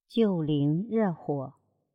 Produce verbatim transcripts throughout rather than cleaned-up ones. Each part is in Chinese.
救灵热火。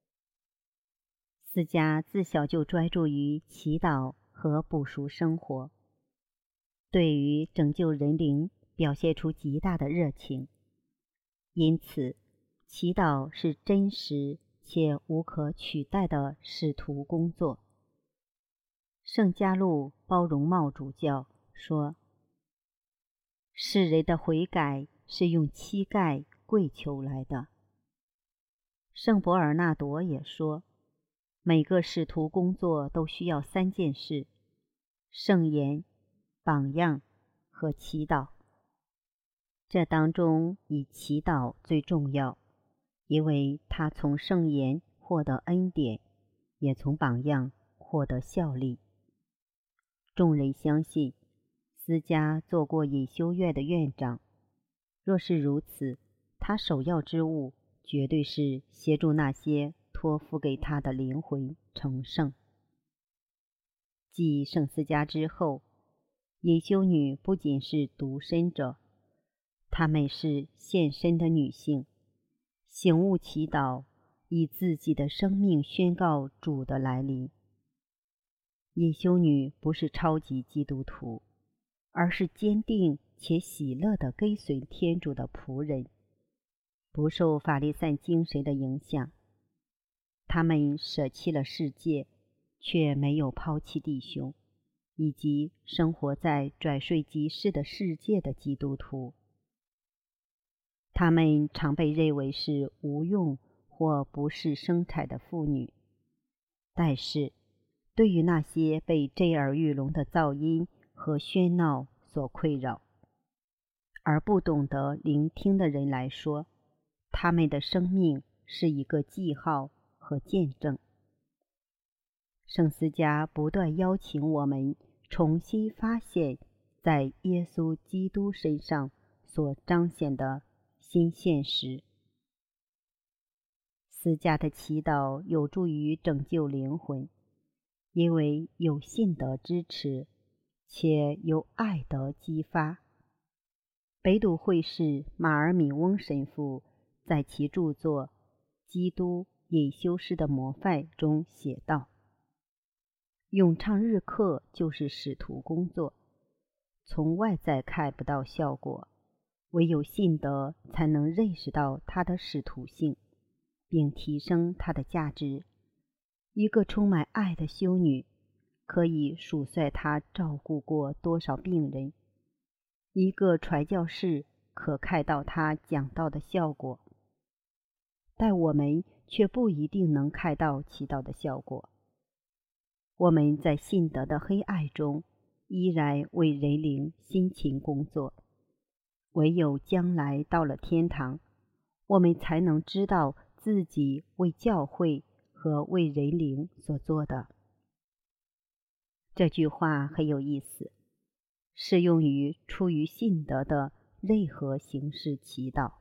思嘉自小就专注于祈祷和补赎生活，对于拯救人灵表现出极大的热情，因此祈祷是真实且无可取代的使徒工作。圣嘉禄包容茂主教说，世人的悔改是用膝盖跪求来的。圣伯尔纳朵也说，每个使徒工作都需要三件事：圣言、榜样和祈祷。这当中以祈祷最重要，因为他从圣言获得恩典，也从榜样获得效力。众人相信，思嘉做过隐修院的院长，若是如此，他首要之务绝对是协助那些托付给他的灵魂成圣。继圣思嘉之后，隐修女不仅是独身者，她们是献身的女性，醒悟祈祷，以自己的生命宣告主的来临。隐修女不是超级基督徒，而是坚定且喜乐地跟随天主的仆人，不受法利赛精神的影响。他们舍弃了世界，却没有抛弃弟兄，以及生活在转瞬即逝的世界的基督徒。他们常被认为是无用或不是生产的妇女，但是对于那些被震耳欲聋的噪音和喧闹所困扰，而不懂得聆听的人来说，他们的生命是一个记号和见证。圣思嘉不断邀请我们重新发现在耶稣基督身上所彰显的新现实。思嘉的祈祷有助于拯救灵魂，因为有信德支持，且由爱德激发。北笃会士马尔敏翁神父在其著作《基督隐修士的模范》中写道，咏唱日课就是使徒工作，从外在看不到效果，唯有信德才能认识到它的使徒性，并提升它的价值。一个充满爱的修女可以数算她照顾过多少病人，一个传教士可看到他讲道的效果，但我们却不一定能看到祈祷的效果。我们在信德的黑暗中依然为人灵辛勤工作，唯有将来到了天堂，我们才能知道自己为教会和为人灵所做的。这句话很有意思，适用于出于信德的任何形式祈祷。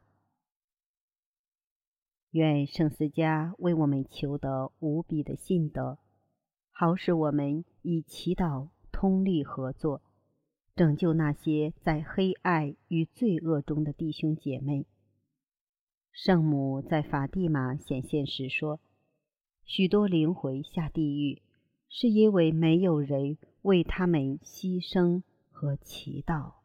愿圣思嘉为我们求得无比的信德，好使我们以祈祷通力合作，拯救那些在黑暗与罪恶中的弟兄姐妹。圣母在法蒂玛显现时说，许多灵魂下地狱，是因为没有人为他们牺牲和祈祷。